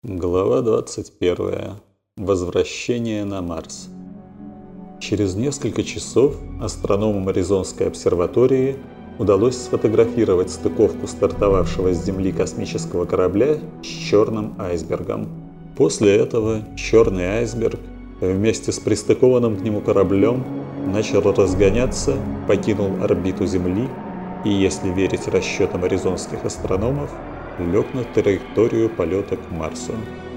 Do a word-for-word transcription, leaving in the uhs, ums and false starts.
Глава двадцать первая. Возвращение на Марс. Через несколько часов астрономам Аризонской обсерватории удалось сфотографировать стыковку стартовавшего с Земли космического корабля с черным айсбергом. После этого черный айсберг вместе с пристыкованным к нему кораблем начал разгоняться, покинул орбиту Земли и, если верить расчетам аризонских астрономов, лег на траекторию полета к Марсу.